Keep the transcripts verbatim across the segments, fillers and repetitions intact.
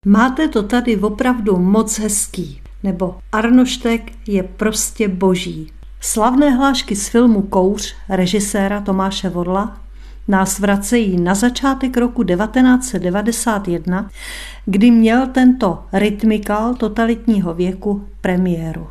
Máte to tady opravdu moc hezký, nebo Arnoštek je prostě boží. Slavné hlášky z filmu Kouř režiséra Tomáše Vorla nás vracejí na začátek roku devatenáct set devadesát jedna, kdy měl tento rytmikál totalitního věku premiéru.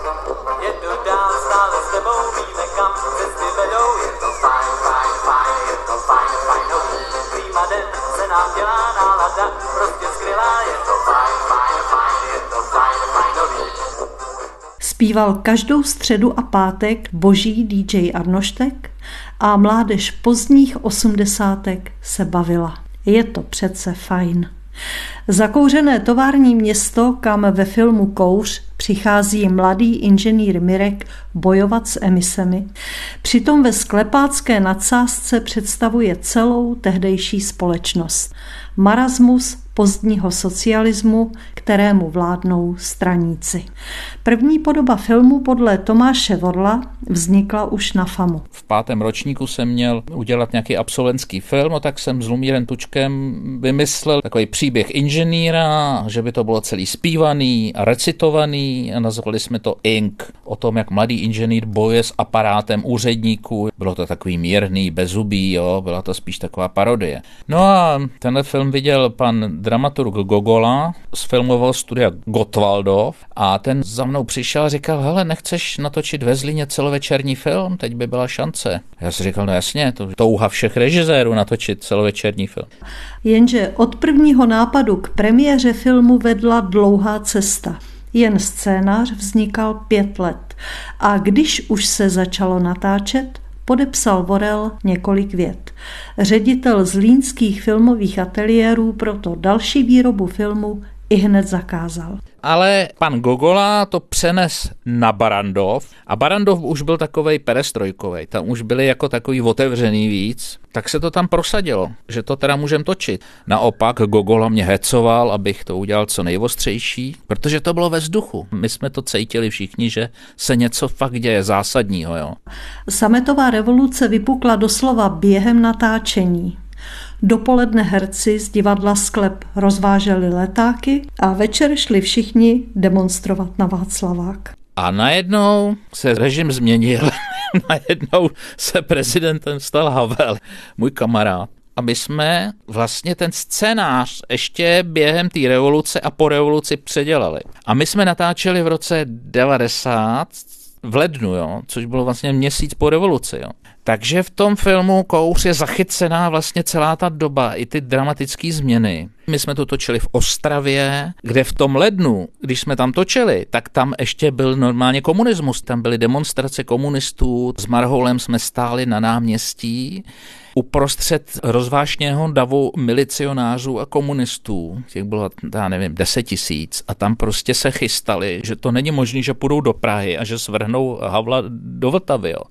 Zpíval každou středu a pátek boží dý džej Arnoštek a mládež pozdních osmdesátek se bavila. Je to přece fajn. Zakouřené tovární město, kam ve filmu Kouř přichází mladý inženýr Mirek bojovat s emisemi, přitom ve sklepácké nadsázce představuje celou tehdejší společnost. Marasmus pozdního socialismu, kterému vládnou straníci. První podoba filmu podle Tomáše Vorla vznikla už na FAMu. V pátém ročníku jsem měl udělat nějaký absolventský film, a tak jsem s Lumírem Tučkem vymyslel takový příběh inženýra, že by to bylo celý zpívaný a recitovaný a nazvali jsme to Ink. O tom, jak mladý inženýr bojuje s aparátem úředníků. Bylo to takový mírný, bezzubý, jo, byla to spíš taková parodie. No a tenhle film viděl pan dramaturg Gogola z filmového studia Gottwaldov a ten za mnou přišel a říkal, hele, nechceš natočit ve Zlíně celovečerní film? Teď by byla šance. Já si říkal, no jasně, to touha všech režisérů natočit celovečerní film. Jenže od prvního nápadu k premiéře filmu vedla dlouhá cesta. Jen scénář vznikal pět let a když už se začalo natáčet, podepsal Vorel několik vět. Ředitel zlínských filmových ateliérů proto další výrobu filmu ihned zakázal. Ale pan Gogola to přenes na Barrandov a Barrandov už byl takovej perestrojkovej, tam už byli jako takový otevřený víc, tak se to tam prosadilo, že to teda můžem točit. Naopak Gogola mě hecoval, abych to udělal co nejostřejší, protože to bylo ve vzduchu. My jsme to cítili všichni, že se něco fakt děje zásadního. Jo. Sametová revoluce vypukla doslova během natáčení. Dopoledne herci z divadla Sklep rozváželi letáky a večer šli všichni demonstrovat na Václavák. A najednou se režim změnil, najednou se prezidentem stal Havel, můj kamarád. A my jsme vlastně ten scénář ještě během té revoluce a po revoluci předělali. A my jsme natáčeli v roce devadesát v lednu, jo, což bylo vlastně měsíc po revoluci. Jo. Takže v tom filmu Kouř je zachycená vlastně celá ta doba, i ty dramatické změny. My jsme to točili v Ostravě, kde v tom lednu, když jsme tam točili, tak tam ještě byl normálně komunismus. Tam byly demonstrace komunistů, s Marhoulem jsme stáli na náměstí uprostřed rozvášněného davu milicionářů a komunistů. Těch bylo, já nevím, deset tisíc a tam prostě se chystali, že to není možné, že půjdou do Prahy a že svrhnou Havla do Vltavy. Jo.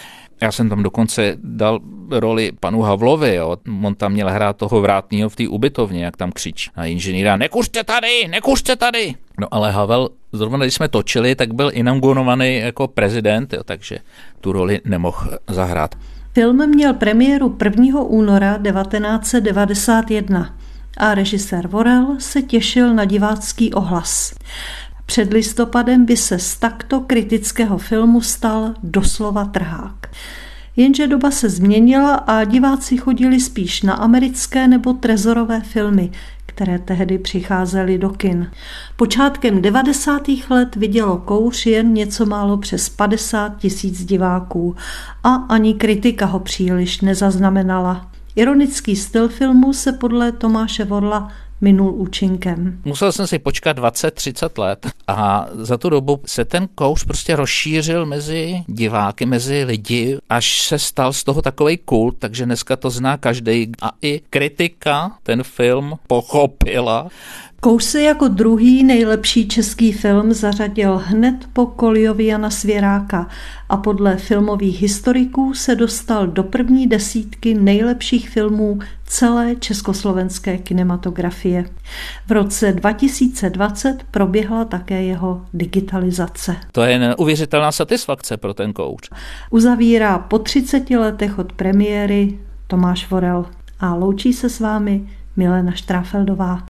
Já jsem tam dokonce dal roli panu Havlovi, jo. On tam měl hrát toho vrátného v té ubytovně, jak tam křičí na inženýra, nekuřte tady, nekuřte tady. No ale Havel, zrovna když jsme točili, tak byl inaugurovaný jako prezident, jo, takže tu roli nemohl zahrát. Film měl premiéru prvního února devatenáct set devadesát jedna a režisér Vorel se těšil na divácký ohlas. Před listopadem by se z takto kritického filmu stal doslova trhák. Jenže doba se změnila a diváci chodili spíš na americké nebo trezorové filmy, které tehdy přicházely do kin. Počátkem devadesátých let vidělo Kouř jen něco málo přes padesát tisíc diváků a ani kritika ho příliš nezaznamenala. Ironický styl filmu se podle Tomáše Vorla minul účinkem. Musel jsem si počkat dvacet třicet let a za tu dobu se ten Kouř prostě rozšířil mezi diváky, mezi lidi, až se stal z toho takovej kult, takže dneska to zná každej a i kritika ten film pochopila. Kouř se jako druhý nejlepší český film zařadil hned po Koliovi Jana Svěráka a podle filmových historiků se dostal do první desítky nejlepších filmů celé československé kinematografie. V roce dva tisíce dvacet proběhla také jeho digitalizace. To je neuvěřitelná satisfakce pro ten Kouř. Uzavírá po třiceti letech od premiéry Tomáš Vorel a loučí se s vámi Milena Štráfeldová.